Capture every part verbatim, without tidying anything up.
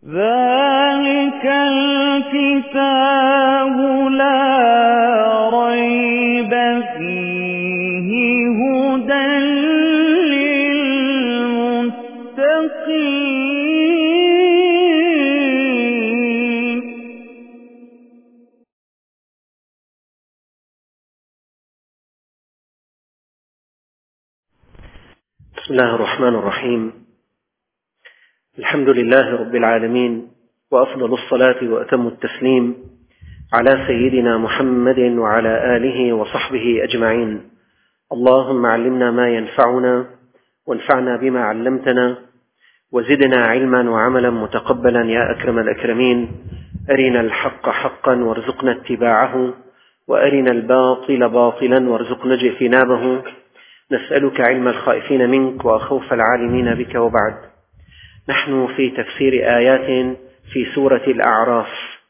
ذلك الكتاب لا ريب فيه هدى للمتقين. بسم الله الرحمن الرحيم. الحمد لله رب العالمين، وأفضل الصلاة وأتم التسليم على سيدنا محمد وعلى آله وصحبه أجمعين. اللهم علمنا ما ينفعنا وانفعنا بما علمتنا وزدنا علما وعملا متقبلا يا أكرم الأكرمين. أرنا الحق حقا وارزقنا اتباعه، وأرنا الباطل باطلا وارزقنا اجتنابه. نسألك علم الخائفين منك وخوف العالمين بك. وبعد، نحن في تفسير آيات في سورة الأعراف.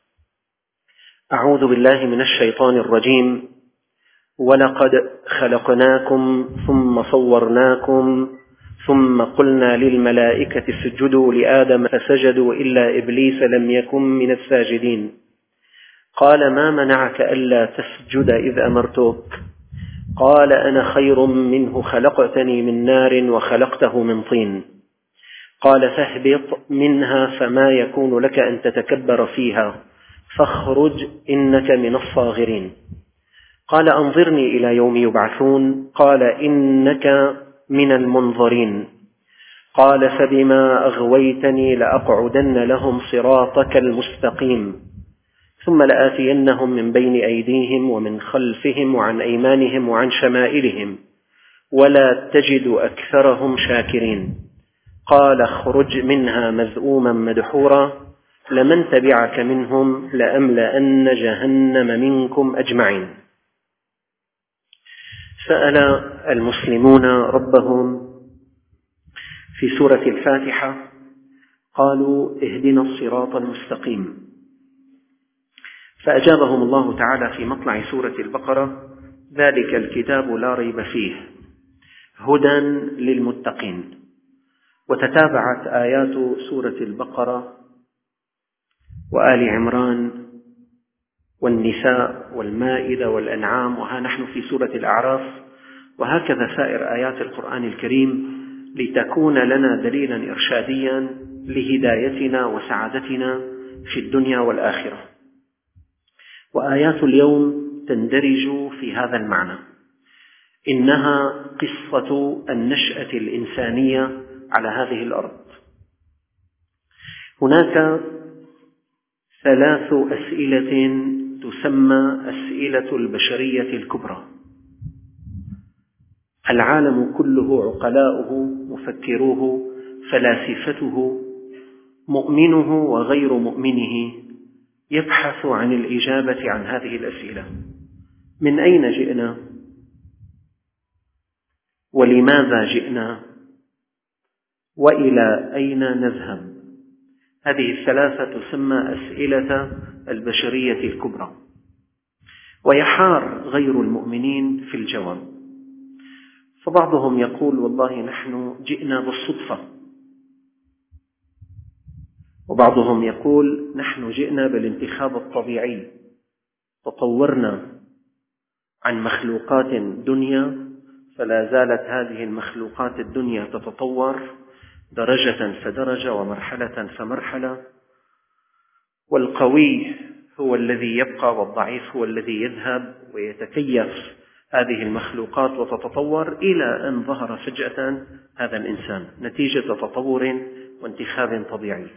أعوذ بالله من الشيطان الرجيم. ولقد خلقناكم ثم صورناكم ثم قلنا للملائكة اسجدوا لآدم فسجدوا إلا إبليس لم يكن من الساجدين. قال ما منعك ألا تسجد إذ أمرتك؟ قال أنا خير منه، خلقتني من نار وخلقته من طين. قال فاهبط منها فما يكون لك أن تتكبر فيها فاخرج إنك من الصاغرين. قال أنظرني إلى يوم يبعثون. قال إنك من المنظرين. قال فبما أغويتني لأقعدن لهم صراطك المستقيم ثم لآتينهم من بين أيديهم ومن خلفهم وعن أيمانهم وعن شمائلهم ولا تجد أكثرهم شاكرين. قال اخرج منها مذءوما مدحورا لمن تبعك منهم لأملأن جهنم منكم أجمعين. سأل المسلمون ربهم في سورة الفاتحة، قالوا اهدنا الصراط المستقيم، فأجابهم الله تعالى في مطلع سورة البقرة ذلك الكتاب لا ريب فيه هدى للمتقين. وتتابعت آيات سورة البقرة وآل عمران والنساء والمائدة والأنعام، وها نحن في سورة الأعراف، وهكذا سائر آيات القرآن الكريم، لتكون لنا دليلا إرشاديا لهدايتنا وسعادتنا في الدنيا والآخرة. وآيات اليوم تندرج في هذا المعنى. إنها قصة النشأة الإنسانية على هذه الأرض. هناك ثلاث أسئلة تسمى أسئلة البشرية الكبرى. العالم كله، عقلاؤه، مفكروه، فلاسفته، مؤمنه وغير مؤمنه، يبحث عن الإجابة عن هذه الأسئلة: من أين جئنا؟ ولماذا جئنا؟ وإلى أين نذهب؟ هذه الثلاثة تسمى أسئلة البشرية الكبرى، ويحار غير المؤمنين في الجواب. فبعضهم يقول والله نحن جئنا بالصدفة، وبعضهم يقول نحن جئنا بالانتخاب الطبيعي، تطورنا عن مخلوقات دنيا فلا زالت هذه المخلوقات الدنيا تتطور درجة فدرجة ومرحلة فمرحلة، والقوي هو الذي يبقى والضعيف هو الذي يذهب، ويتكيف هذه المخلوقات وتتطور إلى أن ظهر فجأة هذا الإنسان نتيجة تطور وانتخاب طبيعي.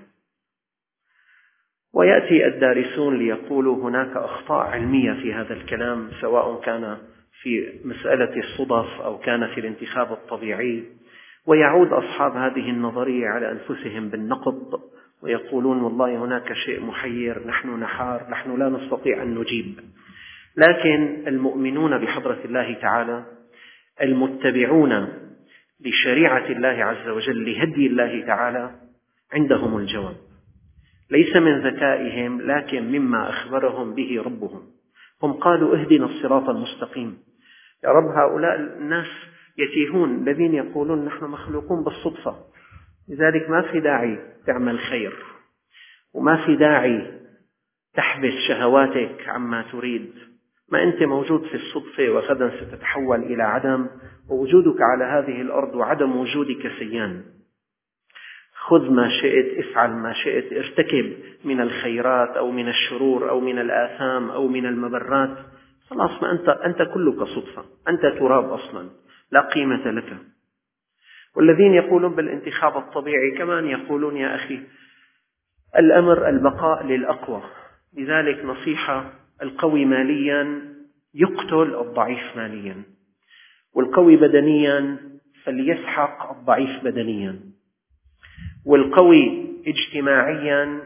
ويأتي الدارسون ليقولوا هناك أخطاء علمية في هذا الكلام، سواء كان في مسألة الصدف أو كان في الانتخاب الطبيعي، ويعود أصحاب هذه النظرية على أنفسهم بالنقد ويقولون والله هناك شيء محير، نحن نحار، نحن لا نستطيع أن نجيب. لكن المؤمنون بحضرة الله تعالى، المتبعون لشريعة الله عز وجل، لهدي الله تعالى، عندهم الجواب، ليس من ذكائهم لكن مما أخبرهم به ربهم. هم قالوا اهدنا الصراط المستقيم. يا رب، هؤلاء الناس يتيهون الذين يقولون نحن مخلوقون بالصدفة، لذلك ما في داعي تعمل خير، وما في داعي تحبس شهواتك عما تريد. ما أنت موجود في الصدفة وغدا ستتحول إلى عدم، ووجودك على هذه الأرض وعدم وجودك سيان. خذ ما شئت، افعل ما شئت، ارتكب من الخيرات أو من الشرور أو من الآثام أو من المبرات، خلاص ما أنت, أنت كلك صدفة، أنت تراب أصلا، لا قيمة لك. والذين يقولون بالانتخاب الطبيعي كمان يقولون يا أخي الأمر البقاء للأقوى، لذلك نصيحة: القوي ماليا يقتل الضعيف ماليا، والقوي بدنيا فليسحق الضعيف بدنيا، والقوي اجتماعيا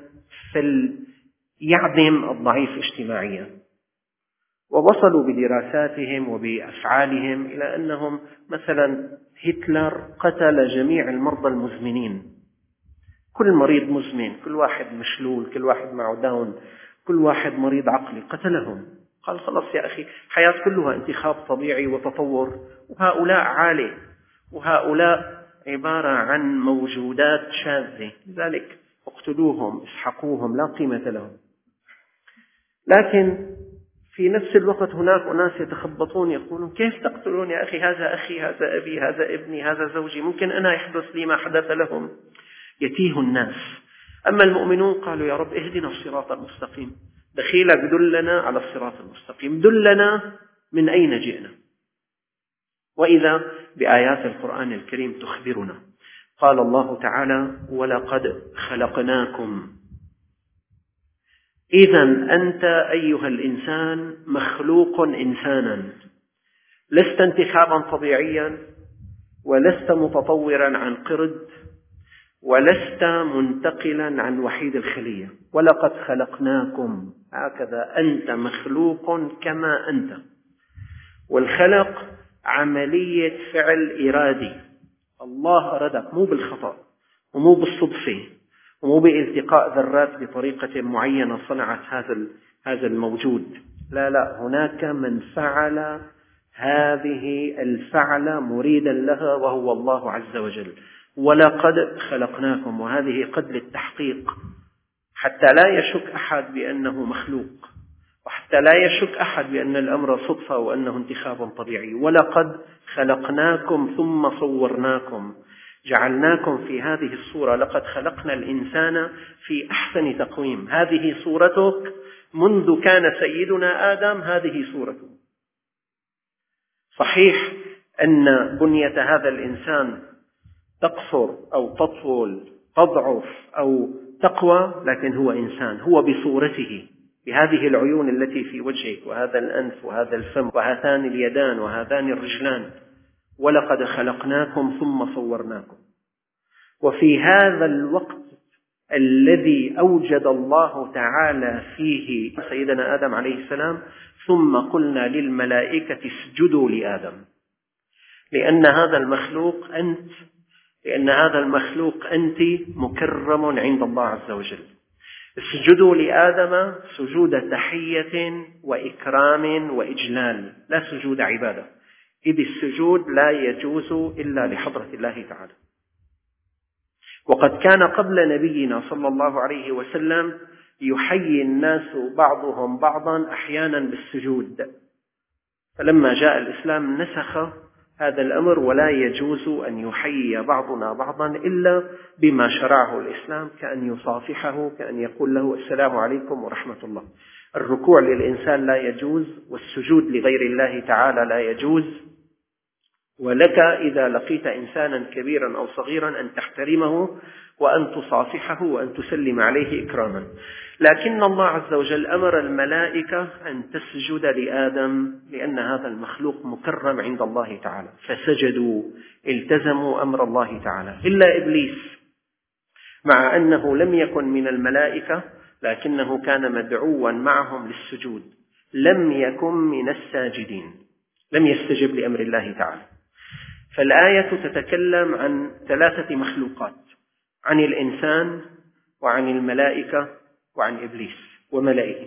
فليعدم الضعيف اجتماعيا. ووصلوا بدراساتهم وبأفعالهم إلى أنهم مثلا هتلر قتل جميع المرضى المزمنين، كل مريض مزمن، كل واحد مشلول، كل واحد معه داون، كل واحد مريض عقلي، قتلهم. قال خلاص يا أخي حياة كلها انتخاب طبيعي وتطور، وهؤلاء عالي وهؤلاء عبارة عن موجودات شاذة، لذلك اقتلوهم، اسحقوهم، لا قيمة لهم. لكن في نفس الوقت هناك أناس يتخبطون يقولون كيف تقتلون يا أخي، هذا أخي، هذا أبي، هذا ابني، هذا زوجي، ممكن أنا يحدث لي ما حدث لهم. يتيه الناس. أما المؤمنون قالوا يا رب اهدنا الصراط المستقيم، دخيلك دلنا على الصراط المستقيم، دلنا من أين جئنا. وإذا بآيات القرآن الكريم تخبرنا، قال الله تعالى: ولقد خلقناكم. إذا أنت أيها الإنسان مخلوق إنسانا، لست انتخابا طبيعيا، ولست متطورا عن قرد، ولست منتقلا عن وحيد الخلية. ولقد خلقناكم، هكذا أنت مخلوق كما أنت. والخلق عملية فعل إرادي، الله أرادك، مو بالخطأ ومو بالصدفة ومو بالتقاء ذرات بطريقة معينة صنعت هذا هذا الموجود. لا لا، هناك من فعل هذه الفعل مريدا لها وهو الله عز وجل. ولقد خلقناكم، وهذه قد للتحقيق، حتى لا يشك أحد بأنه مخلوق، وحتى لا يشك أحد بأن الأمر صدفة وأنه انتخاب طبيعي. ولقد خلقناكم ثم صورناكم، جعلناكم في هذه الصورة. لقد خلقنا الإنسان في أحسن تقويم، هذه صورتك منذ كان سيدنا آدم، هذه صورته. صحيح أن بنية هذا الإنسان تقصر أو تطول، تضعف أو تقوى، لكن هو إنسان، هو بصورته، بهذه العيون التي في وجهك، وهذا الأنف، وهذا الفم، وهاتان اليدان، وهذان الرجلان. ولقد خلقناكم ثم صورناكم. وفي هذا الوقت الذي أوجد الله تعالى فيه سيدنا آدم عليه السلام، ثم قلنا للملائكة اسجدوا لآدم، لأن هذا المخلوق أنت لأن هذا المخلوق أنت مكرم عند الله عز وجل. اسجدوا لآدم سجود تحية وإكرام وإجلال، لا سجود عبادة، إذ السجود لا يجوز إلا لحضرة الله تعالى. وقد كان قبل نبينا صلى الله عليه وسلم يحيي الناس بعضهم بعضا أحيانا بالسجود، فلما جاء الإسلام نسخ هذا الأمر، ولا يجوز أن يحيي بعضنا بعضا إلا بما شرعه الإسلام، كأن يصافحه، كأن يقول له السلام عليكم ورحمة الله. الركوع للإنسان لا يجوز، والسجود لغير الله تعالى لا يجوز. ولك إذا لقيت إنسانا كبيرا أو صغيرا أن تحترمه وأن تصافحه وأن تسلم عليه إكراما. لكن الله عز وجل أمر الملائكة أن تسجد لآدم، لأن هذا المخلوق مكرم عند الله تعالى، فسجدوا، التزموا أمر الله تعالى، إلا إبليس، مع أنه لم يكن من الملائكة لكنه كان مدعوا معهم للسجود، لم يكن من الساجدين، لم يستجب لأمر الله تعالى. فالآية تتكلم عن ثلاثة مخلوقات، عن الإنسان وعن الملائكة وعن إبليس وملائكه.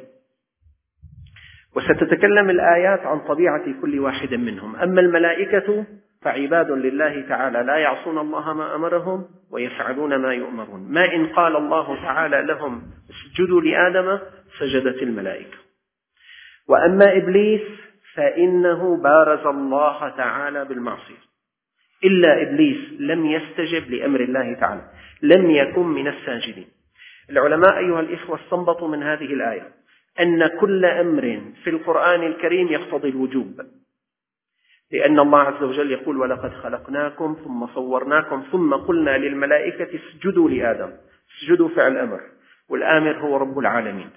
وستتكلم الآيات عن طبيعة كل واحد منهم. أما الملائكة فعباد لله تعالى لا يعصون الله ما أمرهم ويفعلون ما يؤمرون. ما إن قال الله تعالى لهم اسجدوا لآدم سجدت الملائكة. وأما إبليس فإنه بارز الله تعالى بالمعصية، إلا إبليس لم يستجب لأمر الله تعالى، لم يكن من الساجدين. العلماء أيها الإخوة استنبطوا من هذه الآية أن كل أمر في القرآن الكريم يقتضي الوجوب، لأن الله عز وجل يقول ولقد خلقناكم ثم صورناكم ثم قلنا للملائكة اسجدوا لآدم. اسجدوا فعل أمر، والآمر هو رب العالمين.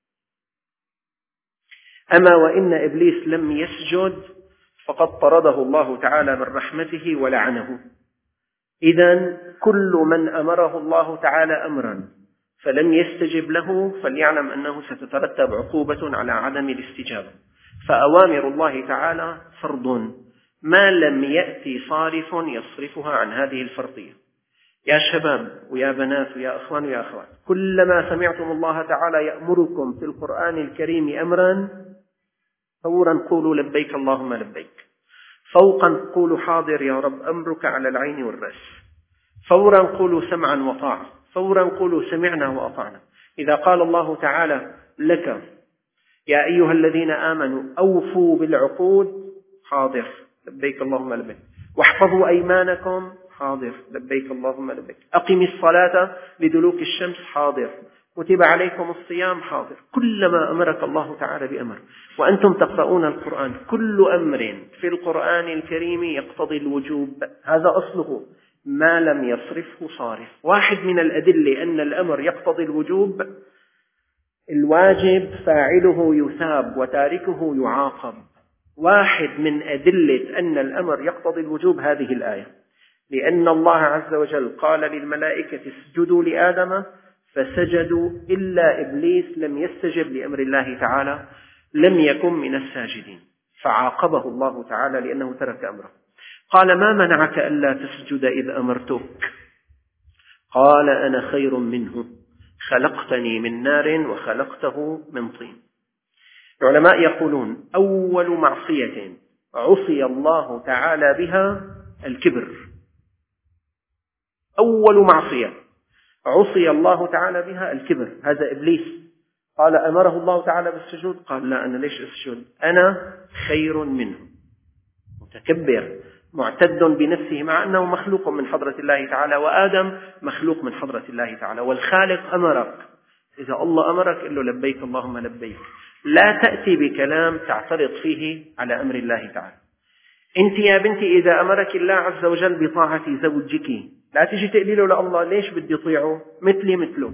أما وإن إبليس لم يسجد فقد طرده الله تعالى من رحمته ولعنه. إذن كل من أمره الله تعالى أمرا فلم يستجب له فليعلم أنه ستترتب عقوبة على عدم الاستجابة. فأوامر الله تعالى فرض ما لم يأتي صارف يصرفها عن هذه الفرضية. يا شباب ويا بنات ويا أخوان ويا أخوات، كلما سمعتم الله تعالى يأمركم في القرآن الكريم أمرا فورا قولوا لبيك اللهم لبيك، فوقا قولوا حاضر يا رب أمرك على العين والرأس، فورا قولوا سمعا وطاعة، فورا قولوا سمعنا وأطعنا. إذا قال الله تعالى لك يا أيها الذين آمنوا أوفوا بالعقود، حاضر لبيك اللهم لبيك. واحفظوا أيمانكم، حاضر لبيك اللهم لبيك. أقم الصلاة لدلوك الشمس، حاضر. كتب عليكم الصيام، حاضر. كلما أمرك الله تعالى بأمر وأنتم تقرؤون القرآن، كل أمر في القرآن الكريم يقتضي الوجوب، هذا أصله ما لم يصرفه صارف. واحد من الأدلة أن الأمر يقتضي الوجوب، الواجب فاعله يثاب وتاركه يعاقب. واحد من أدلة أن الأمر يقتضي الوجوب هذه الآية، لأن الله عز وجل قال للملائكة اسجدوا لآدم فسجدوا إلا إبليس لم يستجب لأمر الله تعالى، لم يكن من الساجدين، فعاقبه الله تعالى لأنه ترك أمره. قال ما منعك ألا تسجد إذ أمرتك؟ قال أنا خير منه خلقتني من نار وخلقته من طين. العلماء يقولون أول معصية عصي الله تعالى بها الكبر. أول معصية عصي الله تعالى بها الكبر، هذا إبليس. قال أمره الله تعالى بالسجود، قال لا أنا ليش أسجد، أنا خير منه. متكبر معتد بنفسه مع أنه مخلوق من حضرة الله تعالى، وآدم مخلوق من حضرة الله تعالى. والخالق أمرك، إذا الله أمرك قل له لبيك اللهم لبيك، لا تأتي بكلام تعترض فيه على أمر الله تعالى. أنت يا بنتي إذا أمرك الله عز وجل بطاعة زوجك لا تجي تقولي له لا الله ليش بدي أطيعه، مثلي مثله،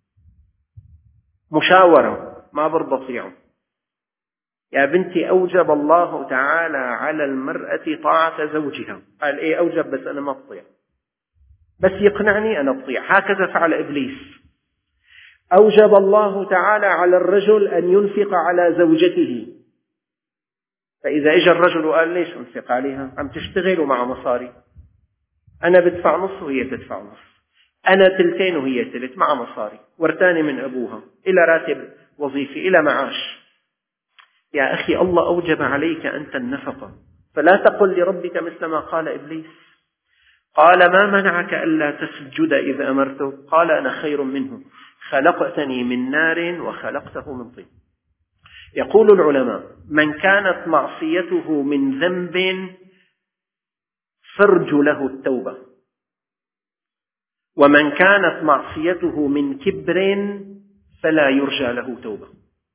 مشاورة ما برضى أطيعه. يا بنتي أوجب الله تعالى على المرأة طاعة زوجها، قال إيه أوجب بس أنا ما أطيع، بس يقنعني أنا أطيع. هكذا فعل إبليس. أوجب الله تعالى على الرجل أن ينفق على زوجته، فإذا إجا الرجل وقال ليش أنفق عليها، عم تشتغل ومع مصاري، أنا بدفع نص وهي تدفع نص، أنا تلتين وهي تلت مع مصاري، ورثاني من أبوها إلى راتب وظيفي إلى معاش. يا أخي الله أوجب عليك أنت النفقة، فلا تقل لربك مثل ما قال إبليس. قال ما منعك ألا تسجد إذ أمرتك؟ قال أنا خير منه خلقتني من نار وخلقته من طين. يقول العلماء من كانت معصيته من ذنب فرج له التوبة، ومن كانت معصيته من كبر فلا يرجى له توبة.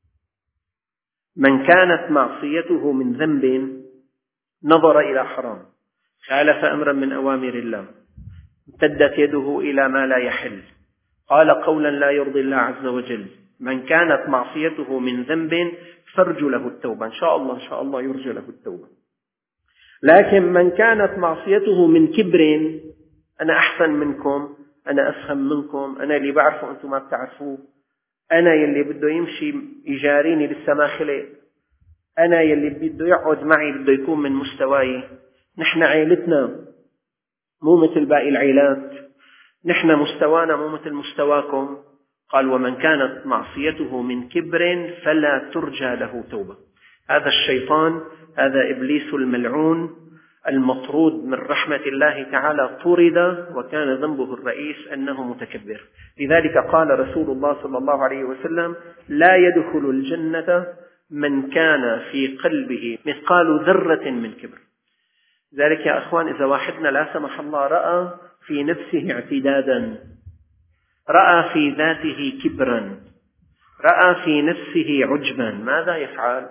من كانت معصيته من ذنب نظر إلى حرام، خالف أمرا من أوامر الله، امتدت يده إلى ما لا يحل، قال قولا لا يرضي الله عز وجل، من كانت معصيته من ذنب فرج له التوبة، إن شاء الله إن شاء الله يرجى له التوبة. لكن من كانت معصيته من كبر، أنا أحسن منكم، أنا أفهم منكم، أنا اللي بعرفه أنتم ما بتعرفوه، أنا يلي بده يمشي يجاريني لسه ما خلق، أنا يلي بده يقعد معي بده يكون من مستواي، نحن عائلتنا مو مثل باقي العائلات، نحن مستوانا مو مثل مستواكم. قال ومن كانت معصيته من كبر فلا ترجى له توبة. هذا الشيطان، هذا إبليس الملعون، المطرود من رحمة الله تعالى طرد وكان ذنبه الرئيس أنه متكبر. لذلك قال رسول الله صلى الله عليه وسلم: لا يدخل الجنة من كان في قلبه مثقال ذرة من كبر. ذلك يا أخوان إذا واحدنا لا سمح الله رأى في نفسه اعتدادا، رأى في ذاته كبرا، رأى في نفسه عجبا، ماذا يفعل؟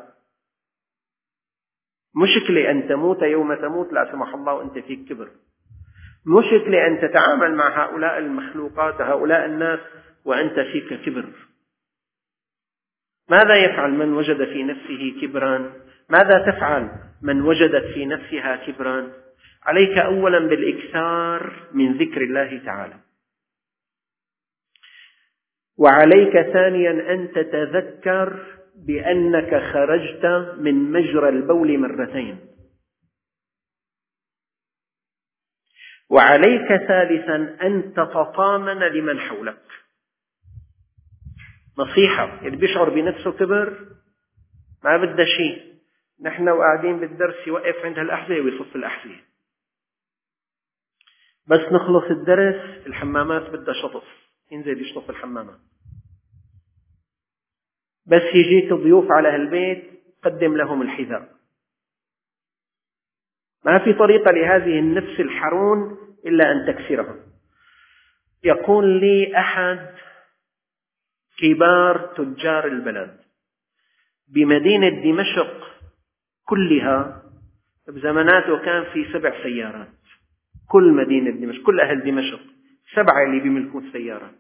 مشكلة أن تموت يوم تموت لا سمح الله وأنت فيك كبر، مشكلة أن تتعامل مع هؤلاء المخلوقات هؤلاء الناس وأنت فيك كبر. ماذا يفعل من وجد في نفسه كبرا؟ ماذا تفعل من وجدت في نفسها كبرا؟ عليك أولا بالإكثار من ذكر الله تعالى، وعليك ثانيا أن تتذكر بأنك خرجت من مجرى البول مرتين، وعليك ثالثا أن تتطامن لمن حولك. نصيحة: اللي بيشعر بنفسه كبر ما بدها شيء، نحن وقاعدين بالدرس يوقف عند هالأحذية ويصف الأحذية، بس نخلص الدرس الحمامات بدها شطف، ينزل يشطف الحمامات. بس يجيك ضيوف على هالبيت قدم لهم الحذاء. ما في طريقة لهذه النفس الحرون إلا أن تكسرها. يقول لي أحد كبار تجار البلد بمدينة دمشق كلها، بزماناته كان في سبع سيارات، كل مدينة دمشق كل أهل دمشق سبعة اللي بيملكون سيارات.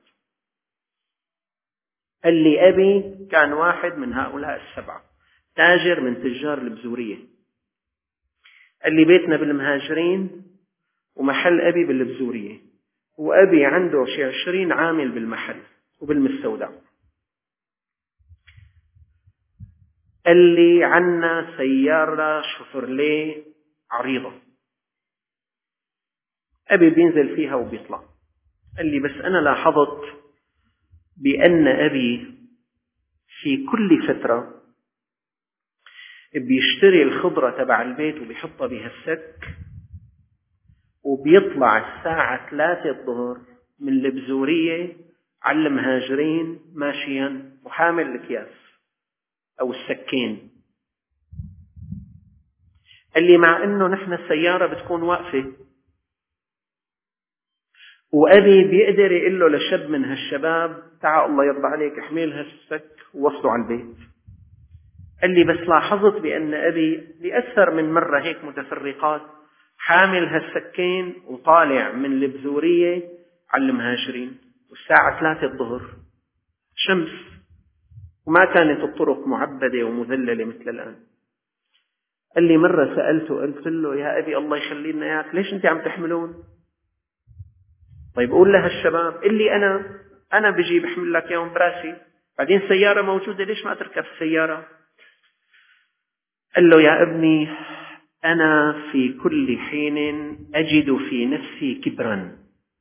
اللي أبي كان واحد من هؤلاء السبعة، تاجر من تجار البزورية. اللي بيتنا بالمهاجرين ومحل أبي بالبزورية، وأبي عنده شي عشرين عامل بالمحل وبالمستودع. اللي عنا سيارة شوفرليه عريضة أبي بينزل فيها وبيطلع. اللي بس أنا لاحظت بأن أبي في كل فترة بيشتري الخضرة تبع البيت وبيحطها بهالسك وبيطلع الساعة ثلاثة الظهر من البزورية على المهاجرين ماشيا وحامل الأكياس أو السكين. اللي مع أنه نحن السيارة بتكون واقفة وأبي بيقدر يقول له لشاب من هالشباب: تعال الله يرضى عليك احمل هالسك ووصله على البيت. اللي بس لاحظت بأن أبي لأكثر من مرة هيك متفرقات حامل هالسكين وطالع من البزورية على المهاجرين والساعة ثلاثة الظهر شمس، وما كانت الطرق معبدة ومذللة مثل الآن. اللي مرة سألته قلت له: يا أبي الله يخلي لنا إياك، ليش أنت عم تحملون؟ طيب قول لها الشباب اللي أنا أنا بجي بحمل لك يوم براسي، بعدين سيارة موجودة ليش ما تركب السيارة؟ قال له: يا ابني أنا في كل حين أجد في نفسي كبرا.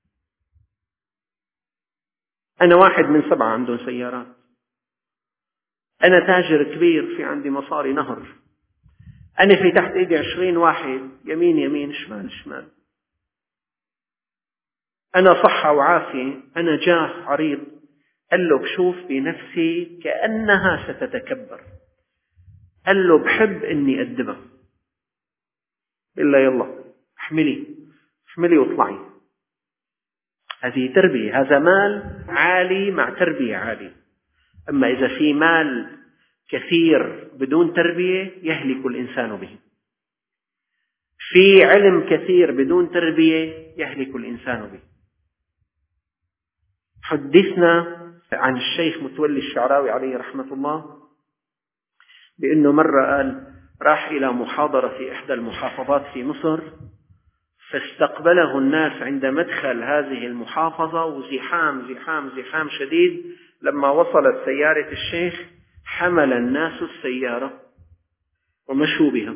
أنا واحد من سبعة عندهم سيارات، أنا تاجر كبير في عندي مصاري نهر، أنا في تحت إيدي عشرين واحد يمين يمين شمال شمال، أنا صحة وعافية، أنا جاه عريض. قال له: بشوف بنفسي كأنها ستتكبر. قال له: بحب إني أدبها. إلا يلا احملي احملي واطلعي. هذه تربية، هذا مال عالي مع تربية عالية. أما إذا في مال كثير بدون تربية يهلك الإنسان به، في علم كثير بدون تربية يهلك الإنسان به. حدثنا عن الشيخ متولي الشعراوي عليه رحمة الله بأنه مرة قال راح إلى محاضرة في إحدى المحافظات في مصر، فاستقبله الناس عند مدخل هذه المحافظة وزحام زحام زحام شديد. لما وصلت سيارة الشيخ حمل الناس السيارة ومشوا بها.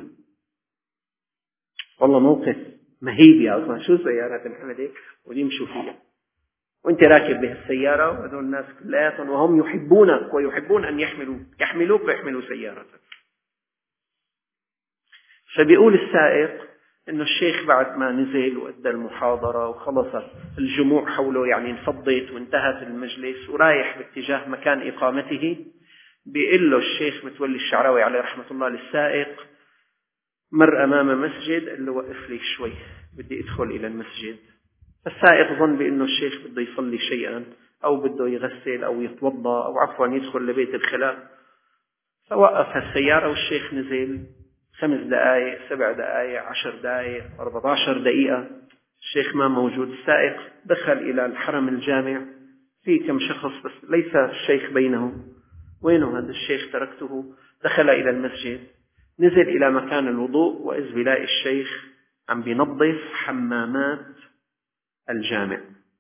والله موقف مهيب يا أصلا، شو سيارة تنحمل هيك ويمشوا فيها وانت راكب بهالسيارة وهذول الناس كلياتهم وهم يحبونك ويحبون أن يحملوك يحملوك ويحملوا سيارتك. فبيقول السائق إنه الشيخ بعد ما نزل وأدى المحاضرة وخلص الجموع حوله يعني انفضت وانتهت المجلس ورايح باتجاه مكان إقامته، بيقول له الشيخ متولي الشعراوي عليه رحمة الله للسائق، مر أمام مسجد، قال له وقف لي شوي بدي أدخل إلى المسجد. فالسائق ظن بأنه الشيخ بده يصلي شيئا أو بده يغسل أو يتوضأ أو عفوا يدخل لبيت الخلاء، فوقف السيارة والشيخ نزل. خمس دقائق، سبع دقائق، عشر دقائق، أربعة عشر دقيقة، الشيخ ما موجود. السائق دخل إلى الحرم الجامع، في كم شخص بس ليس الشيخ بينهم. وينه هذا الشيخ؟ تركته. دخل إلى المسجد، نزل إلى مكان الوضوء، وإذ بلاقي الشيخ عم بينظف حمامات الجامع،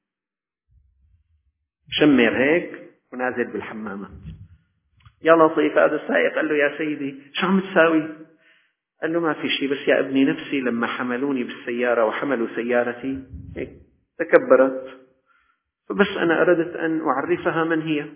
شمر هيك ونازل بالحمامات. يا لطيف. هذا السائق قال له يا سيدي شو عم تساوي؟ قال له ما في شيء، بس يا ابني نفسي لما حملوني بالسيارة وحملوا سيارتي هيك تكبرت، فبس أنا أردت أن أعرفها من هي،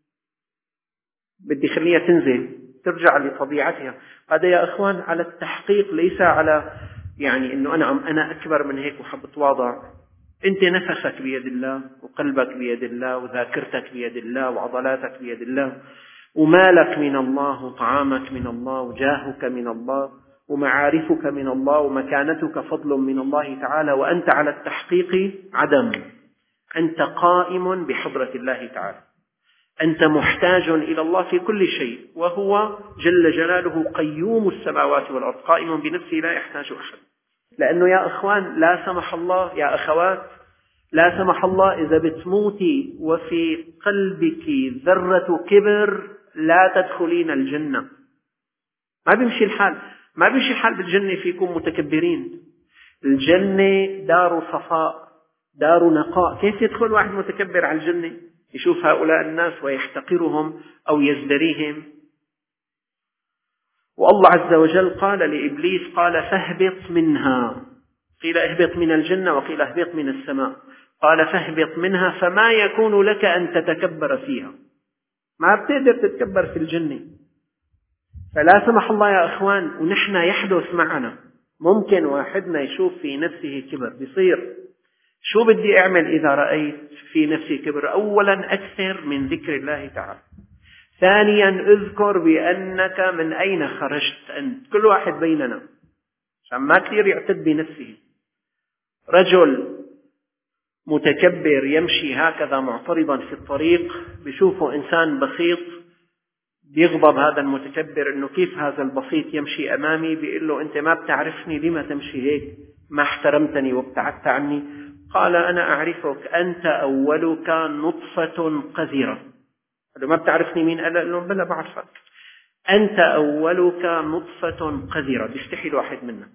بدي خليها تنزل ترجع لطبيعتها. هذا يا أخوان على التحقيق، ليس على يعني أنه أنا أنا أكبر من هيك وحب أتواضع. أنت نفسك بيد الله، وقلبك بيد الله، وذاكرتك بيد الله، وعضلاتك بيد الله، ومالك من الله، وطعامك من الله، وجاهك من الله، ومعارفك من الله، ومكانتك فضل من الله تعالى، وأنت على التحقيق عدم. أنت قائم بحضرة الله تعالى، أنت محتاج إلى الله في كل شيء، وهو جل جلاله قيوم السماوات والأرض، قائم بنفسه لا يحتاج أحد. لأنه يا أخوان لا سمح الله، يا أخوات لا سمح الله، إذا بتموتي وفي قلبك ذرة كبر لا تدخلين الجنة. ما بيمشي الحال، ما بيمشي الحال بالجنة فيكم متكبرين. الجنة دار صفاء، دار نقاء. كيف يدخل واحد متكبر على الجنة؟ يشوف هؤلاء الناس ويحتقرهم أو يزدريهم. والله عز وجل قال لإبليس، قال فاهبط منها، قيل اهبط من الجنة وقيل اهبط من السماء، قال فاهبط منها فما يكون لك أن تتكبر فيها. ما بتقدر تتكبر في الجنة. فلا سمح الله يا أخوان، ونحن يحدث معنا، ممكن واحدنا يشوف في نفسه كبر بيصير. شو بدي أعمل إذا رأيت في نفسي كبر؟ أولا أكثر من ذكر الله تعالى. ثانيا اذكر بأنك من أين خرجت أنت. كل واحد بيننا عشان ما كثير يعتد بنفسه. رجل متكبر يمشي هكذا معترضا في الطريق، بيشوفه إنسان بسيط، بيغضب هذا المتكبر إنه كيف هذا البسيط يمشي أمامي، بيقول له أنت ما بتعرفني، لما تمشي هيك؟ ما احترمتني وابتعدت عني. قال أنا أعرفك، أنت أولك نطفة قذرة. قال ما بتعرفني مين؟ قال له بلا بعرفك، أنت أولك نطفة قذرة، بيستحي الواحد منا،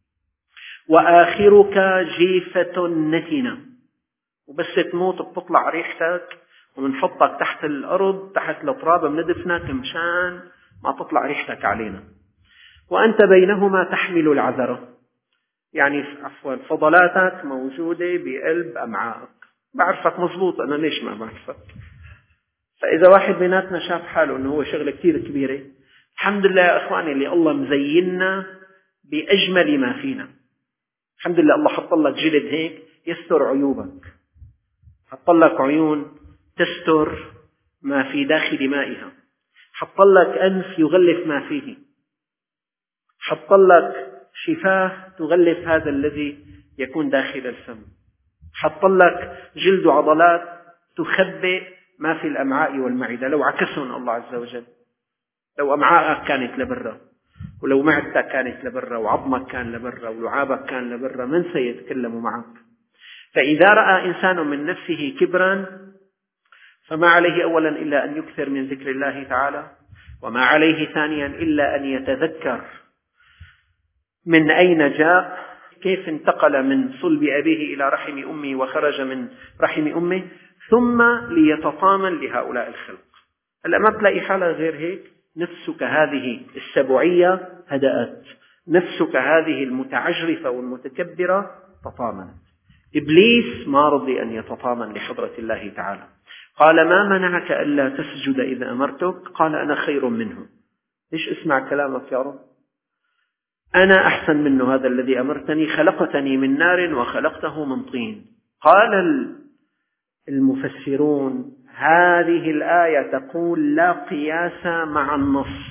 وآخرك جيفة نتنة، وبس تموت بتطلع ريحتك ومنحطك تحت الأرض تحت التراب بندفنك مشان ما تطلع ريحتك علينا، وأنت بينهما تحمل العذرة، يعني عفوا فضلاتك موجودة بقلب أمعائك. بعرفك مزبوط، أنا ليش ما بعرفك؟ فإذا واحد بيناتنا شاف حاله أنه هو شغلة كتير كبيرة، الحمد لله يا أخواني اللي الله مزيننا بأجمل ما فينا. الحمد لله الله حط لك جلد هيك يستر عيوبك، حط لك عيون تستر ما في داخل مائها، حط لك أنف يغلف ما فيه، حط لك شفاه تغلف هذا الذي يكون داخل الفم، حط لك جلد وعضلات تخبئ ما في الأمعاء والمعدة. لو عكسهم الله عز وجل، لو أمعاءك كانت لبرة، ولو معدتك كانت لبرة، وعظمك كان لبرة، ولعابك كان لبرة، من سيتكلم معك؟ فإذا رأى إنسان من نفسه كبرا فما عليه أولا إلا أن يكثر من ذكر الله تعالى، وما عليه ثانيا إلا أن يتذكر من أين جاء، كيف انتقل من صلب أبيه إلى رحم أمه وخرج من رحم أمه، ثم ليتطامن لهؤلاء الخلق. هلا ما بتلاقي حالة غير هيك، نفسك هذه السبعية هدأت، نفسك هذه المتعجرفة والمتكبرة تطامنت. إبليس ما رضي أن يتطامن لحضرة الله تعالى. قال ما منعك ألا تسجد إذا أمرتك؟ قال أنا خير منه. ليش اسمع كلامك يا رب؟ أنا أحسن منه هذا الذي أمرتني، خلقتني من نار وخلقته من طين. قال المفسرون هذه الآية تقول لا قياس مع النص،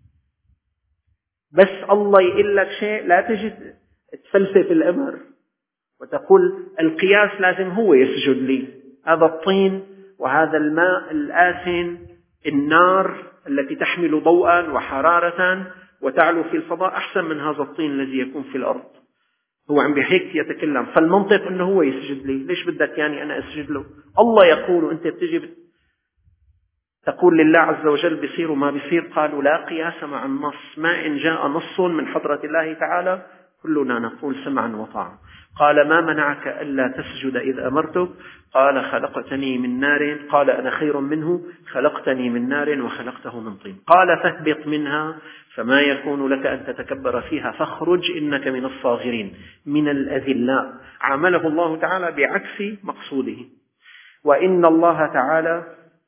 بس الله يقول لك شيء لا تجي تفلسف الأمر وتقول القياس لازم هو يسجد لي. هذا الطين وهذا الماء الآسن، النار التي تحمل ضوءا وحرارة وتعلو في الفضاء أحسن من هذا الطين الذي يكون في الأرض. هو عم بهيك يتكلم، فالمنطق أنه هو يسجد لي. ليش بدك يعني أنا أسجد له؟ الله يقول وأنت بتجي تقول لله عز وجل بيصير وما بيصير. قالوا لا قياس مع النص، ما إن جاء نص من حضرة الله تعالى كلنا نقول سمعا وطاعة. قال ما منعك ألا تسجد إذ أمرتك؟ قال خلقتني من نار، قال أنا خير منه، خلقتني من نار وخلقته من طين. قال فاهبط منها فما يكون لك أن تتكبر فيها فاخرج إنك من الصاغرين من الأذلاء. عامله الله تعالى بعكس مقصوده. وإن الله تعالى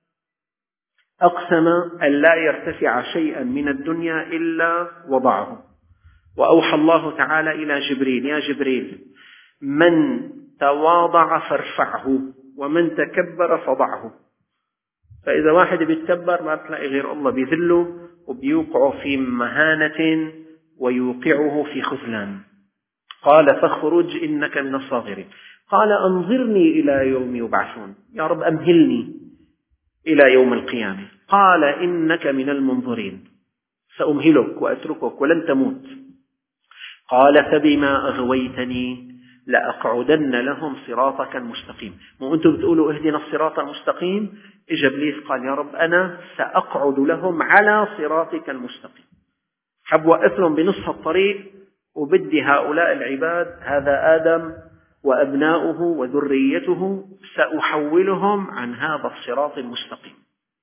أقسم أن لا يرتفع شيئا من الدنيا إلا وضعه. وأوحى الله تعالى إلى جبريل يا جبريل من تواضع فارفعه ومن تكبر فضعه. فإذا واحد بيتكبر ما بتلاقي غير الله بيذله وبيوقعه في مهانة ويوقعه في خذلان. قال فاخرج إنك من الصاغرين. قال أنظرني إلى يوم يبعثون، يا رب أمهلني إلى يوم القيامة. قال إنك من المنظرين، سأمهلك وأتركك ولن تموت. قال فبما أغويتني لأقعدن لهم صراطك المستقيم. مو أنتم بتقولوا اهدنا الصراط المستقيم؟ إجا إبليس قال يا رب أنا سأقعد لهم على صراطك المستقيم. حب وقف لهم بنصف الطريق وبدي هؤلاء العباد هذا آدم وأبناؤه وذريته سأحولهم عن هذا الصراط المستقيم.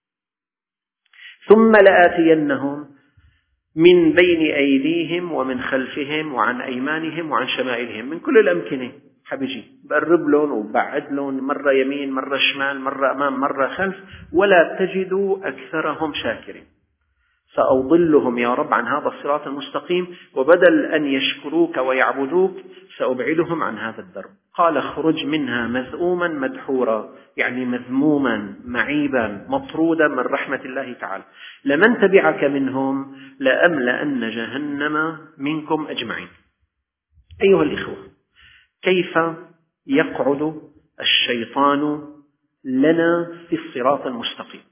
ثم لآتينهم من بين أيديهم ومن خلفهم وعن أيمانهم وعن شمائلهم، من كل الأمكنة حبيجي بقرب لهم وبعد لهم، مرة يمين مرة شمال مرة أمام مرة خلف، ولا تجدوا أكثرهم شاكرين. سأضلهم يا رب عن هذا الصراط المستقيم، وبدل أن يشكروك ويعبدوك سأبعدهم عن هذا الدرب. قال اخرج منها مذءوما مدحورا، يعني مذموما معيبا مطرودا من رحمة الله تعالى. لمن تبعك منهم لأملأن جهنم منكم أجمعين. أيها الإخوة، كيف يقعد الشيطان لنا في الصراط المستقيم؟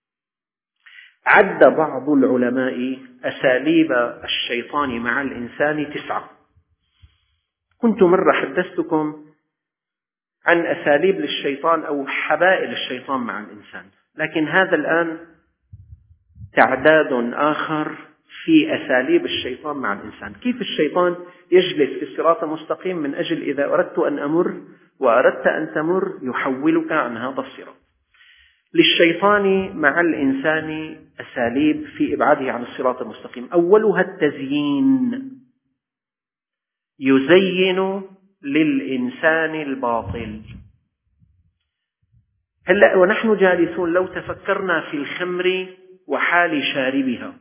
عد بعض العلماء أساليب الشيطان مع الإنسان تسعة. كنت مرة حدثتكم عن أساليب للشيطان أو حبائل الشيطان مع الإنسان، لكن هذا الآن تعداد آخر في أساليب الشيطان مع الإنسان. كيف الشيطان يجلس في الصراط المستقيم من أجل إذا أردت أن أمر وأردت أن تمر يحولك عن هذا الصراط. للشيطان مع الإنسان أساليب في إبعاده عن الصراط المستقيم. أولها التزيين، يزين للإنسان الباطل. هلأ ونحن جالسون لو تفكرنا في الخمر وحال شاربها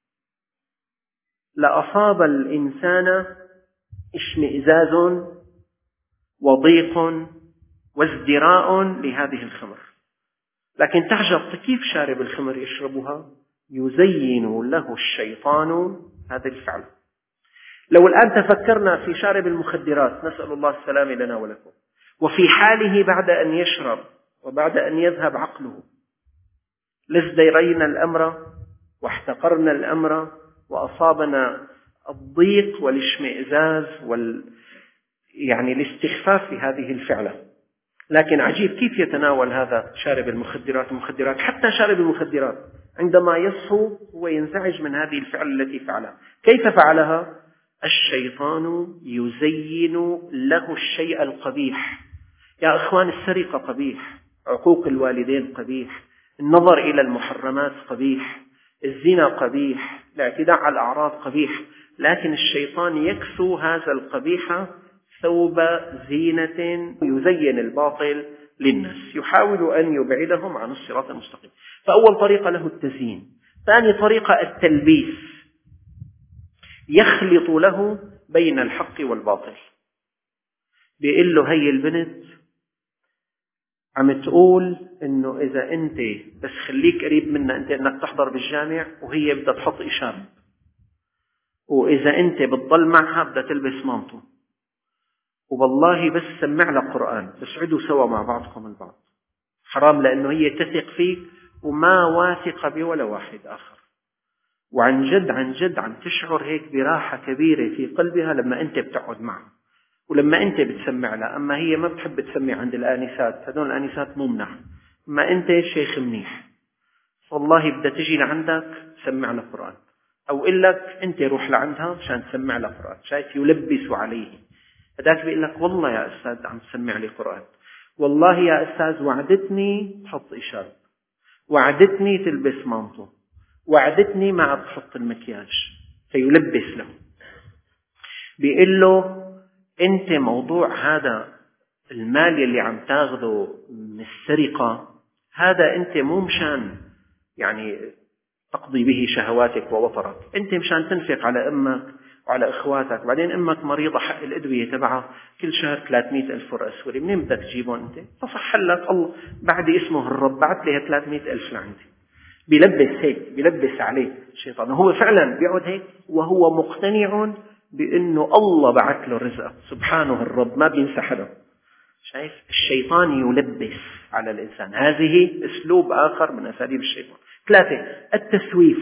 لأصاب الإنسان اشمئزاز وضيق وازدراء لهذه الخمر. لكن تعجب كيف شارب الخمر يشربها؟ يزين له الشيطان هذا الفعل. لو الآن تفكرنا في شارب المخدرات، نسأل الله السلامة لنا ولكم، وفي حاله بعد أن يشرب وبعد أن يذهب عقله، لازدرينا الأمر واحتقرنا الأمر وأصابنا الضيق والاشمئزاز وال يعني الاستخفاف لهذه الفعلة. لكن عجيب كيف يتناول هذا شارب المخدرات المخدرات حتى شارب المخدرات عندما يصحو هو ينزعج من هذه الفعل التي فعلها. كيف فعلها؟ الشيطان يزين له الشيء القبيح. يا أخوان، السرقة قبيح، عقوق الوالدين قبيح، النظر إلى المحرمات قبيح، الزنا قبيح، الاعتداء على الأعراض قبيح، لكن الشيطان يكسو هذا القبيح ثوب زينة يزين الباطل للناس، يحاول أن يبعدهم عن الصراط المستقيم. فأول طريقة له التزيين. ثاني طريقة التلبيس، يخلط له بين الحق والباطل. بيقول له هي البنت عم تقول إنه إذا أنت بس خليك قريب منها أنت إنك تحضر بالجامع، وهي بدها تحط إشارة، وإذا أنت بتضل معها بدها تلبس مانطو، وبالله بس سمع لها قرآن، بس عدوا سوا مع بعضكم البعض. حرام، لأنه هي تثق فيك وما واثقة بولا واحد آخر. وعن جد عن جد عم تشعر هيك براحة كبيرة في قلبها لما أنت بتقعد معها ولما أنت بتسمع لها. أما هي ما بتحب تسمع عند الآنسات، هذول الآنسات ممنع. أما أنت شيخ منيح، والله بدها تجي لعندك تسمع لها قرآن، أو إقول لك أنت روح لعندها مشان تسمع لها قرآن. شايف؟ يلبس عليه. هذاك بيقول لك والله يا أستاذ عم تسمع لي قرآن، والله يا أستاذ وعدتني تحط إشارة، وعدتني تلبس مانطو، وعدتني ما عم تحط المكياج. فيلبس له. بيقول له أنت موضوع هذا المال اللي عم تاخذه من السرقة، هذا أنت مو مشان يعني تقضي به شهواتك ووطرك، أنت مشان تنفق على أمك وعلى إخواتك. بعدين أمك مريضة، حق الأدوية تبعها كل شهر ثلاثمئة ألف ورقة سوري، منين بدك تجيبون أنت؟ فصح لك الله بعد اسمه الرب بعت لي ثلاثمئة ألف لعندي. بيلبس هيك، بيلبس عليه الشيطان. وهو فعلا بيقعد هيك وهو مقتنع بأنه الله بعت له رزقه، سبحانه الرب ما بينسى حدا. شايف؟ الشيطان يلبس على الإنسان. هذه أسلوب آخر من أساليب الشيطان. ثلاثة، التسويف.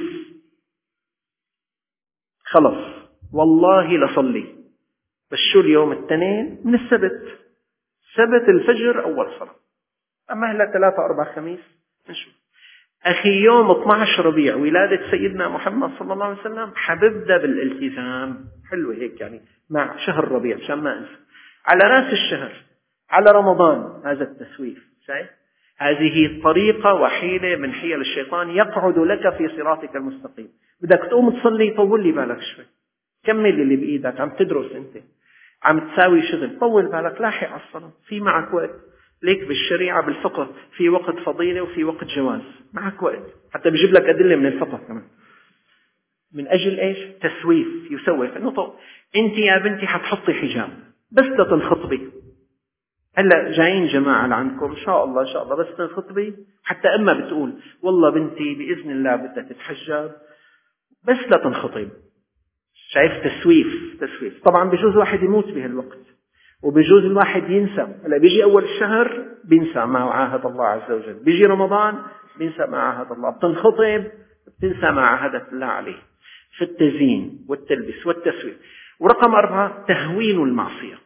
خلص والله لصلي، بس شو اليوم الاثنين من السبت، سبت الفجر أول صلاة، أما هلا ثلاثة أربعة خميس نشوف. أخي يوم اثني عشر ربيع ولادة سيدنا محمد صلى الله عليه وسلم، حببدا بالالتزام. حلوة هيك يعني مع شهر ربيع عشان ما أنسى. على رأس الشهر على رمضان، هذا التسويف. شايف؟ هذه طريقة وحيلة من حيل الشيطان يقعد لك في صراطك المستقيم. بدك تقوم تصلي، طول لي بالك شوي، كمل اللي بإيدك. عم تدرس أنت، عم تساوي شغل، طول بالك، لاحق على الصلاة، في معك وقت. ليك بالشريعة بالفقه في وقت فضيلة وفي وقت جواز، معك وقت. حتى بيجيب لك أدلة من الفقه كمان. من أجل إيش؟ تسويف. يسوف إنه طب أنت يا بنتي حتحطي حجاب بس لتنخطبي. هلا جايين جماعة لعندكم إن شاء الله إن شاء الله بس تنخطبي. حتى أما بتقول والله بنتي بإذن الله بدها تتحجب بس لا تنخطب. شايف؟ تسويف. تسويف. طبعا بجوز واحد يموت بهالوقت، وبجوز الواحد ينسى. هلا بيجي أول الشهر بينسى ما عاهد الله عز وجل، بيجي رمضان بينسى ما عاهد الله، بتنخطب بتنسى ما عاهدت الله عليه. في التزيين والتلبس والتسويف. ورقم أربعة، تهوين المعصية.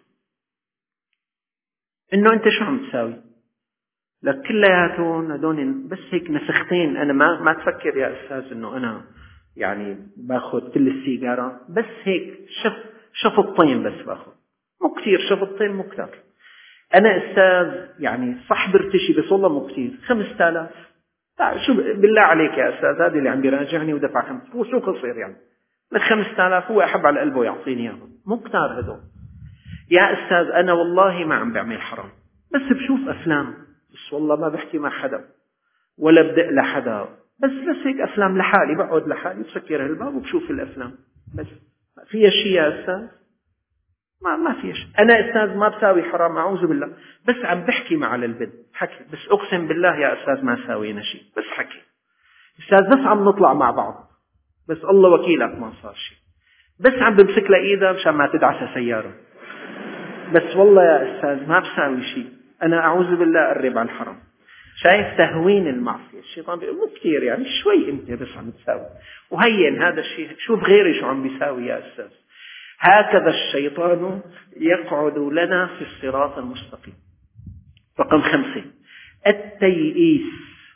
إنه أنت شو عم تساوي؟ لك كلياتهم هدول بس هيك نسختين. أنا ما ما تفكر يا أستاذ إنه أنا يعني باخذ كل السيجارة، بس هيك شف شفطين بس باخذ، مو كثير، شفطين مو كثير. أنا أستاذ يعني صح برتشي بس والله مو كثير، خمسة آلاف. شو بالله عليك يا أستاذ، هذا اللي عم بيراجعني ودفع خمسة، هو شو قصير يعني؟ لك خمسة آلاف هو أحب على قلبه يعطيني إياهم، مو كثار هدول. يا أستاذ أنا والله ما عم بعمل حرام، بس بشوف أفلام، بس والله ما بحكي مع حدا ولا بدق لحدا، بس بس هيك أفلام لحالي، بقعد لحالي بسكر هالباب وبشوف الأفلام بس. فيها شيء يا أستاذ؟ ما ما فيش. أنا أستاذ ما بساوي حرام، أعوذ بالله، بس عم بحكي مع البنت حكي، بس أقسم بالله يا أستاذ ما ساوينا شيء، بس حكي. أستاذ بس عم نطلع مع بعض، بس الله وكيلك ما صار شيء، بس عم بمسك لها إيدها مشان ما تدعس سيارة، بس والله يا أستاذ ما بساوي شيء. أنا أعوذ بالله أقرب على الحرام. شايف؟ تهوين المعصية. الشيطان بيقول مو كثير يعني شوي أنت بس عم تساوي، وهين هذا الشيء، شوف غيري شو عم بيساوي يا أستاذ. هكذا الشيطان يقعد لنا في الصراط المستقيم. رقم خمسة، التيئيس.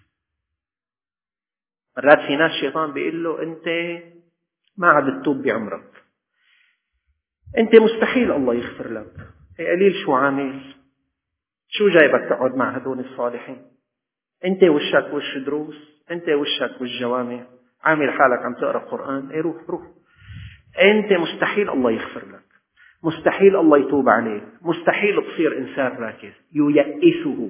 مرات في ناس الشيطان بيقول له أنت ما عاد تتوب بعمرك، أنت مستحيل الله يغفر لك، قليل شو عامل، شو جايبك تقعد مع هدول الصالحين، أنت وشك وش دروس، أنت وشك وش جوامع، عامل حالك عم تقرأ قرآن، ايه روح روح. أنت مستحيل الله يغفر لك، مستحيل الله يتوب عليك، مستحيل تصير إنسان راكز. ييئسه.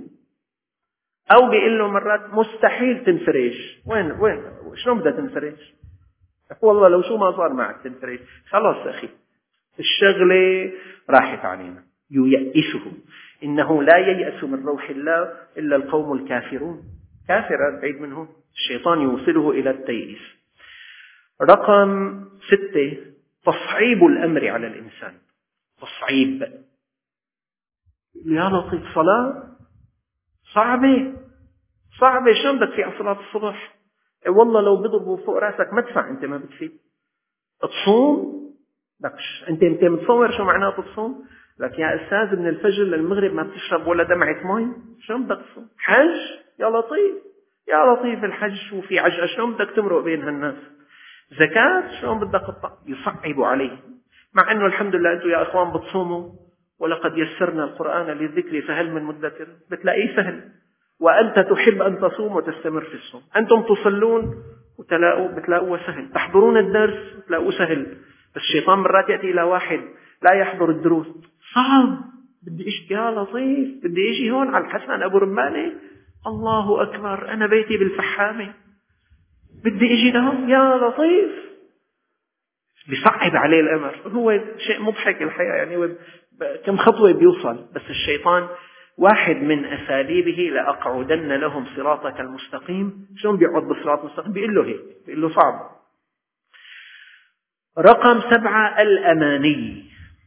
أو بيقول له مرات مستحيل تنفرج. وين وين شلون بدها تنفرج؟ والله لو شو ما صار معك تنفرج، خلاص أخي الشغلة راحت علينا. ييأسه، إنه لا ييأس من روح الله إلا القوم الكافرون. كافر بعيد منه، الشيطان يوصله إلى التيئيس. رقم ستة، تصعيب الأمر على الإنسان. تصعيب، يا لطيف صلاة صعبة صعبة، شلون بدك في على صلاة الصبح؟ إيه والله لو بيضربوا فوق راسك مدفع أنت ما بتفيد. تصوم لكش أنت أنت متصور شو معناته تصوم؟ لك يا أستاذ من الفجر للمغرب ما بتشرب ولا دمعة مي، شلون بدك تصوم؟ حج يا لطيف يا لطيف، الحج وفي عجقة شلون بدك تمرق بين هالناس؟ زكاة شلون بدك تطلع؟ يصعبوا عليه، مع أنه الحمد لله أنتم يا إخوان بتصوموا، ولقد يسرنا القرآن للذكر فهل من مدكر، بتلاقيه سهل. وأنت تحب أن تصوم وتستمر في الصوم، أنتم تصلون وتلاقوا بتلاقوه سهل، تحضرون الدرس بتلاقوه سهل. بس الشيطان مرات يأتي إلى واحد لا يحضر الدروس، صعب، بدي إيش يا لطيف، بدي إيجي هون على الحسن أبو رمانة، الله أكبر أنا بيتي بالفحامة، بدي إيجي لهم يا لطيف. بيصعب عليه الأمر. هو شيء مضحك الحقيقة، يعني كم خطوة بيوصل. بس الشيطان واحد من أساليبه لأقعدن لهم صراطك المستقيم. شلون بيقعد بالصراط المستقيم؟ بيقول له هيك، بيقول له صعب. رقم سبعة، الأماني.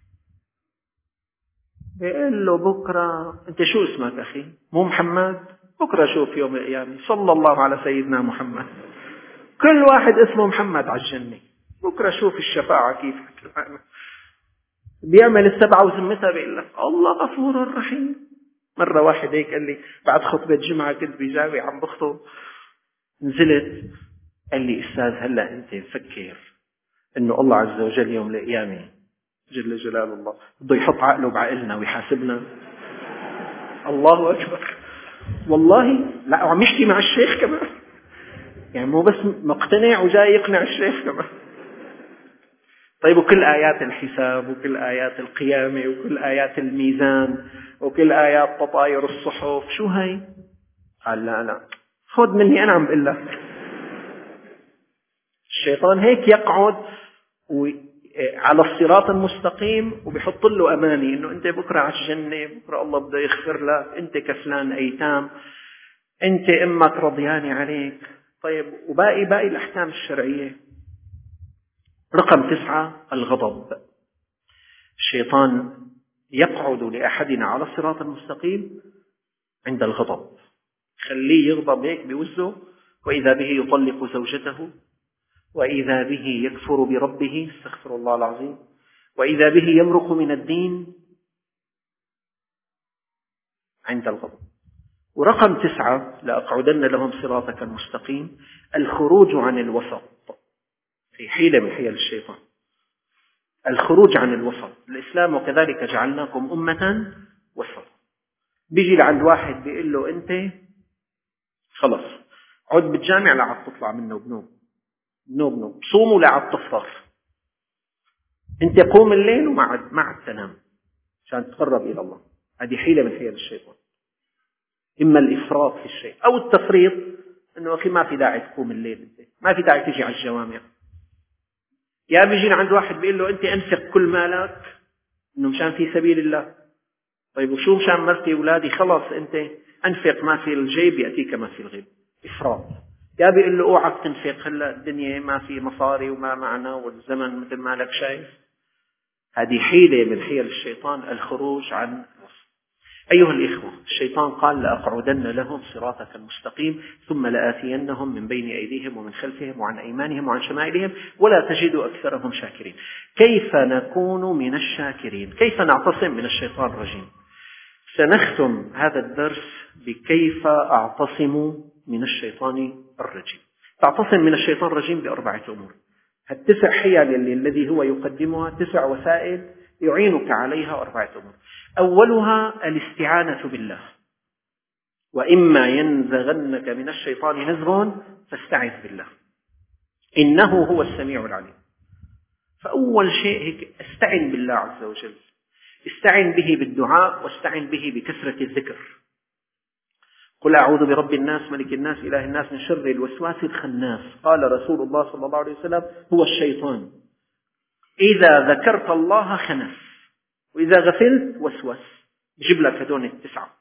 بيقول له بكرة أنت شو اسمك أخي؟ مو محمد؟ بكرة شوف يوم القيامة صلى الله على سيدنا محمد، كل واحد اسمه محمد على الجنة، بكرة شوف الشفاعة كيف. بيعمل السبعة وزمتها، بيقول لك الله غفور رحيم. مرة واحد هيك قال لي بعد خطبة جمعة كنت بجاوي عم بخطب، نزلت قال لي أستاذ هلأ أنت مفكر إنه الله عز وجل يوم القيامة جل جلال الله بده يحط عقله بعقلنا ويحاسبنا؟ الله أكبر، والله لا عم يشتي مع الشيخ كمان، يعني مو بس مقتنع وجاي يقنع الشيخ كمان. طيب وكل آيات الحساب وكل آيات القيامة وكل آيات الميزان وكل آيات تطاير الصحف شو هاي؟ قال لا لا خذ مني أنا عم بقول لك. الشيطان هيك يقعد على الصراط المستقيم وبيحط له أماني إنه أنت بكرة على الجنة، بكرة الله بده يغفر لك، أنت كفلان أيتام، أنت أمك رضياني عليك. طيب وباقي باقي الأحكام الشرعية. رقم تسعة، الغضب. الشيطان يقعد لأحدنا على الصراط المستقيم عند الغضب، خليه يغضب هيك بوزه، وإذا به يطلق زوجته، وإذا به يكفر بربه، استغفر الله العظيم، وإذا به يمرق من الدين عند الغضب. ورقم تسعة، لأقعدن لهم صراطك المستقيم، الخروج عن الوسط. في حيلة من حيل الشيطان، الخروج عن الوسط. الإسلام وكذلك جعلناكم أمة وسط. بيجي لعند واحد بيقول له أنت خلص عد بالجامع لعد تطلع منه بنوب بنوب بنوب، صوموا لعد تفطر، أنت قوم الليل وما عد ما عد تنام عشان تقرب إلى الله. هذه حيلة من حيل الشيطان، إما الإفراط في الشيء أو التفريط، إنه أخي ما في داعي تقوم الليل، ما في داعي تجي على الجوامع. يا بيجي عند واحد بيقول له أنت أنفق كل مالك إنه مشان في سبيل الله. طيب وشو مشان مرتي أولادي؟ خلاص أنت أنفق ما في الجيب يأتيك ما في الغيب. إفراط. يا بيقول له أوعك تنفق، هلا الدنيا ما في مصاري وما معنا والزمن مثل ما لك شايف. هذه حيلة من حيل الشيطان، الخروج عن الوسط. أيها الإخوة، الشيطان قال لأقعدن لهم صراطك المستقيم ثم لآتينهم من بين أيديهم ومن خلفهم وعن أيمانهم وعن شمائلهم ولا تجد أكثرهم شاكرين. كيف نكون من الشاكرين؟ كيف نعتصم من الشيطان الرجيم؟ سنختم هذا الدرس بكيف أعتصم من الشيطان الرجيم. تعتصم من الشيطان الرجيم بأربعة أمور. التسع حيل الذي هو يقدمها، تسع وسائل يعينك عليها، أربعة أمور. أولها الاستعانة بالله، وإما ينزغنك من الشيطان نزغ فاستعذ بالله إنه هو السميع العليم. فأول شيء هيك استعن بالله عز وجل، استعن به بالدعاء واستعن به بكثرة الذكر. قل أعوذ برب الناس ملك الناس إله الناس من شر الوسواس الخناس. قال رسول الله صلى الله عليه وسلم هو الشيطان إذا ذكرت الله خنس وإذا غفلت وسوس. بجيب لك هدول التسعة.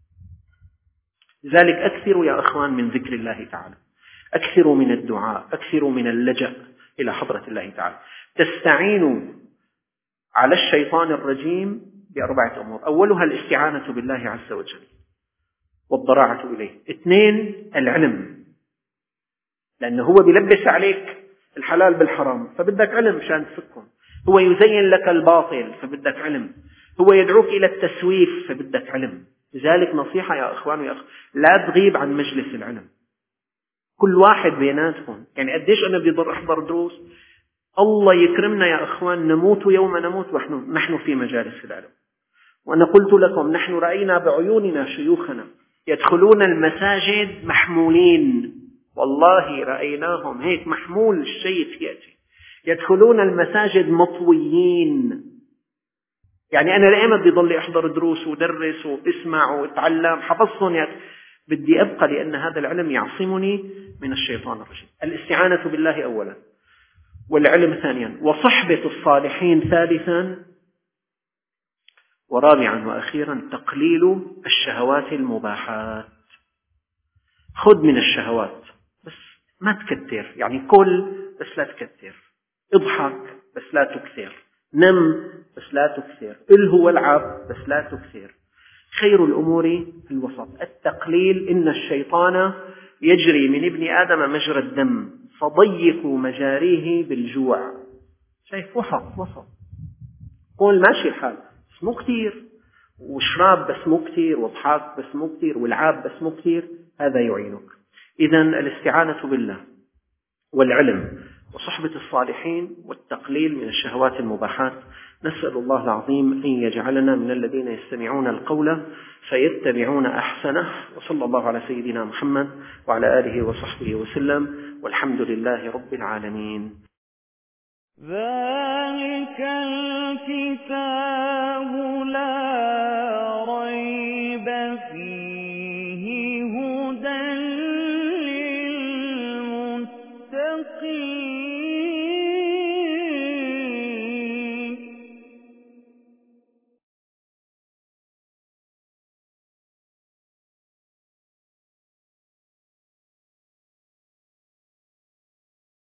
لذلك أكثروا يا أخوان من ذكر الله تعالى، أكثروا من الدعاء، أكثروا من اللجأ إلى حضرة الله تعالى. تستعينوا على الشيطان الرجيم بأربعة أمور. أولها الاستعانة بالله عز وجل والضراعة إليه. اثنين العلم، لأنه هو بيلبس عليك الحلال بالحرام فبدك علم مشان تفكهم. هو يزين لك الباطل فبدك علم. هو يدعوك إلى التسويف فبدك علم. لذلك نصيحة يا أخوان ويا أخ، لا تغيب عن مجلس العلم. كل واحد بيناتكم، يعني قديش أنا بدي ضر أحضر دروس. الله يكرمنا يا أخوان، نموت يوم نموت ونحن نحن في مجالس العلم. وأنا قلت لكم نحن رأينا بعيوننا شيوخنا يدخلون المساجد محمولين، والله رأيناهم هيك محمول الشيء يأتي، يدخلون المساجد مطويين. يعني أنا دائما بدي ضل أحضر دروس ودرس واسمع واتعلم، حفظهم يا بدي أبقى، لأن هذا العلم يعصمني من الشيطان الرجيم. الاستعانة بالله أولا، والعلم ثانيا، وصحبة الصالحين ثالثا، ورابعا وأخيرا تقليل الشهوات المباحات. خذ من الشهوات بس ما تكثر، يعني كل بس لا تكثر، اضحك بس لا تكثر، نم بس لا تكثر، الهو والعب بس لا تكثر. خير الأمور في الوسط. التقليل، إن الشيطان يجري من ابن آدم مجرى الدم فضيقوا مجاريه بالجوع. شايف؟ وسط وسط. قول ماشي الحال بس مو كثير، وشراب بس مو كثير، واضحك بس مو كثير، والعاب بس مو كثير. هذا يعينك. إذن الاستعانة بالله والعلم وصحبة الصالحين والتقليل من الشهوات المباحات. نسأل الله العظيم أن يجعلنا من الذين يستمعون القول فيتبعون أحسنه. وصلى الله على سيدنا محمد وعلى آله وصحبه وسلم، والحمد لله رب العالمين. ذلك الكتاب